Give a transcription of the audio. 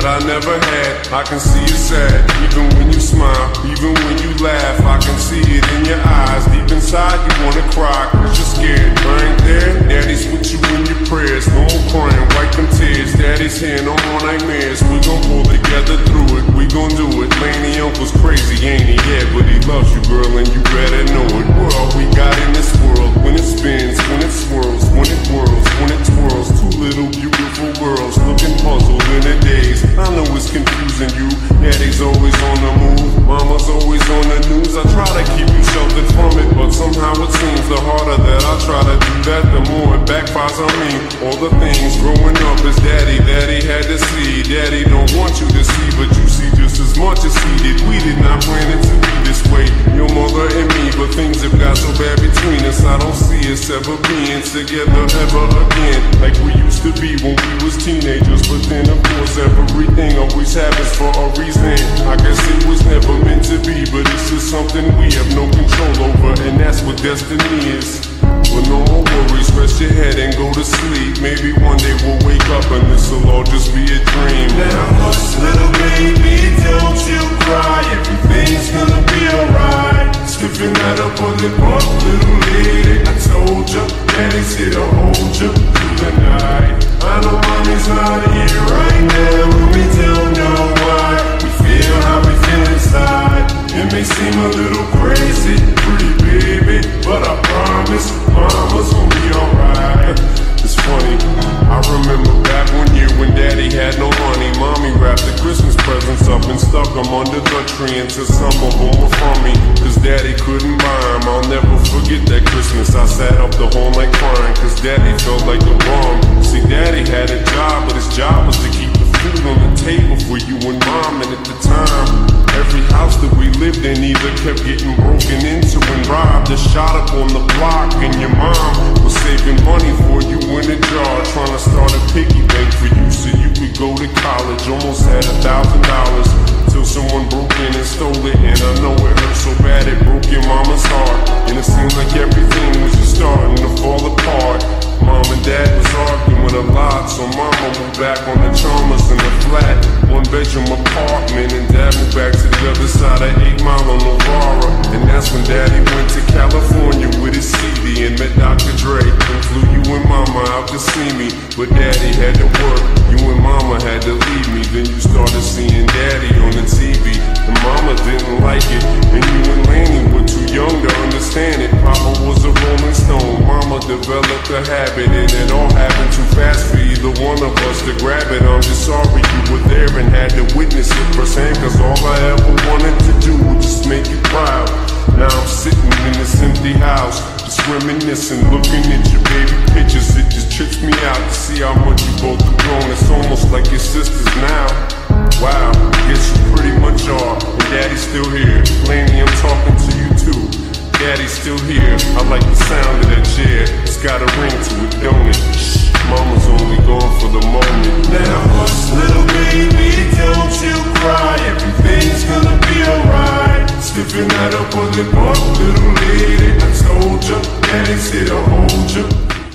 I never had. I can see you sad, even when you smile, even when you laugh. I can see it in your eyes. Deep inside you wanna cry, cause you're scared. I ain't there, daddy's with you in your prayers. No more crying, wipe them tears. Daddy's here, no more nightmares. We gon' pull together through it, we gon' do it. Laney uncle's crazy, ain't he? Yeah, but he loves you, girl, and you better know it. We're all we got in this world. When it spins, when it swirls, when it whirls, when it twirls. Two little beautiful girls looking puzzled in a daze. I know it's confusing you. Daddy's always on the move, mama's always on the news. I try to keep you sheltered from it, but somehow it seems the harder that I try to do that, the more it backfires on me. All the things growing up is daddy had to see. Daddy don't want you to see, but you see just as much as he did. We did not plan it to be this way, your mother and me, but things have got so bad between us. I don't see us ever being together ever again, like we used to be when we was teenagers. But then of course everything always happens for a reason. I guess it was never meant to be, but it's just something we have no control over, and that's what destiny is. But no more worries, rest your head and go to sleep. Maybe one day we'll wake up and this'll all just be a dream. Now hush, little baby, don't you cry. Everything's gonna be alright. Stiffen that up on the butt, little lady. I told ya, daddy's here to hold ya through the night. I know mommy's not here right now, and we don't know why. We feel how we feel inside. It may seem a little crazy, pretty baby, but I promise mama's gonna be alright. It's funny, I remember back one year when daddy had no money. Mommy wrapped the Christmas presents up and stuck them under the tree until some of them were from me, cause daddy couldn't buy them. I'll never forget that Christmas. I sat up the whole night crying, cause daddy felt like the wrong. See, daddy had a job, but his job was to keep the food on the table for you and mom. And at the time, every house that we lived in either kept getting broken into and robbed or shot up on the block. And your mom was saving money for you in a jar, trying to start a piggy bank for you so you could go to college. Almost had $1,000 till someone broke in and stole it. And I know it hurt so bad it broke your mama's heart, and it seemed like everything was just starting to fall apart. Mom and dad was arguing a lot, so mama moved back on the Chalmers in a flat, one-bedroom apartment, and dad moved back to the other side of 8 Mile on Novara. And that's when daddy went to California with his CD and met Dr. Dre, and flew you and mama out to see me. But daddy had to work, you and mama had to leave me. Then you started seeing daddy on the TV, and mama didn't like it, and you and Laney were too young to understand it. Papa was a Rolling Stone, mama developed a habit, and it all happened too fast for either one of us to grab it. I'm just sorry you were there and had to witness it firsthand, cause all I ever wanted to do was just make you proud. Now I'm sitting in this empty house, just reminiscing, looking at your baby pictures. It just trips me out to see how much you both have grown. It's almost like your sisters now. Wow, guess you pretty much are. And daddy's still here. Laney, I'm talking to you too. Daddy's still here. I like the sound of that chair. It's got a ring to it, don't it? Shh, mama's only gone for the moment. Now hush, little baby, don't you cry. Everything's gonna be alright. Stiffen that up on the butt, little lady.